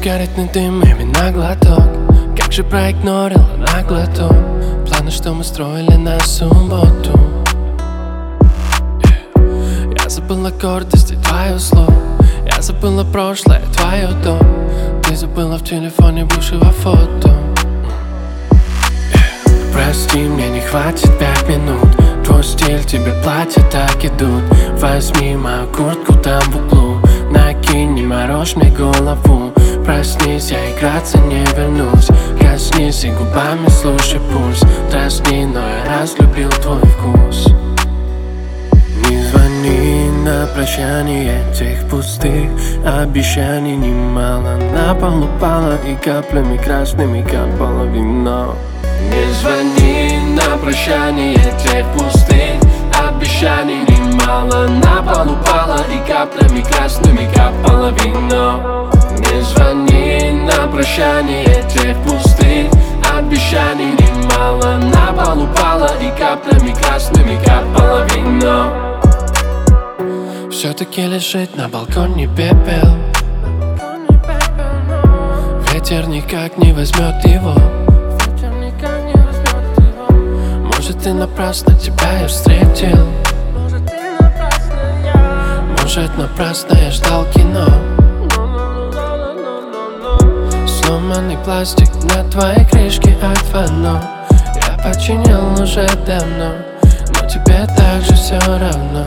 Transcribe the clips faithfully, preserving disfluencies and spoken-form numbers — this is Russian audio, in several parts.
Сигаретный дым и вина глоток. Как же проигнорила наглоту планы, что мы строили на субботу. yeah. Я забыла гордость и твою слово. Я забыла прошлое, твое дом. Ты забыла в телефоне бывшего фото. yeah. Прости, мне не хватит пять минут. Твой стиль, тебе платья так идут. Возьми мою куртку там в углу. Накинь, не морочь мне голову. Проснись, я играться не вернусь. Коснись и губами слушай пульс. Дразни, но я разлюбил твой вкус. Не звони на прощание, тех пустых обещаний немало. На пол упало и каплями красными капало вино. Не звони на прощание, тех пустых обещаний немало. На пол упало и каплями красными капало вино. Не звони на прощание, тех пустых обещаний немало. На пол упало и каплями красными капало вино. Все-таки лежит на балконе пепел. Ветер никак не возьмет его. Может, ты напрасно тебя я встретил. Может, напрасно я ждал кино. Сломанный пластик на твоей крышке айфона. Я починил уже давно, но тебе так же все равно.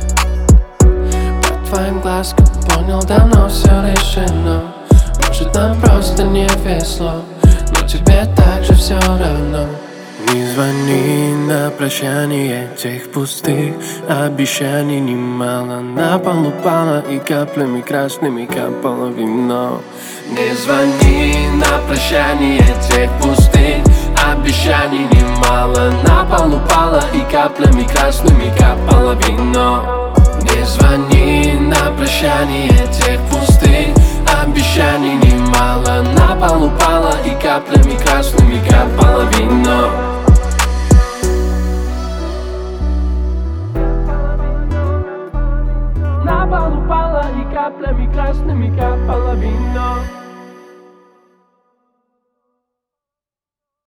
По твоим глазкам понял, давно все решено. Может, нам просто не весло, но тебе так же все равно. Не звони на прощание, тех пустых обещаний немало. На пол упало и каплями красными капало вино. Не звони на прощание, тех пустых обещаний немало. На пол упало и каплями красными капало вино. Не звони на прощание, тех пустых обещаний немало. На пол упало и каплями красными капало вино. На пол упало и каплями красными капало вино.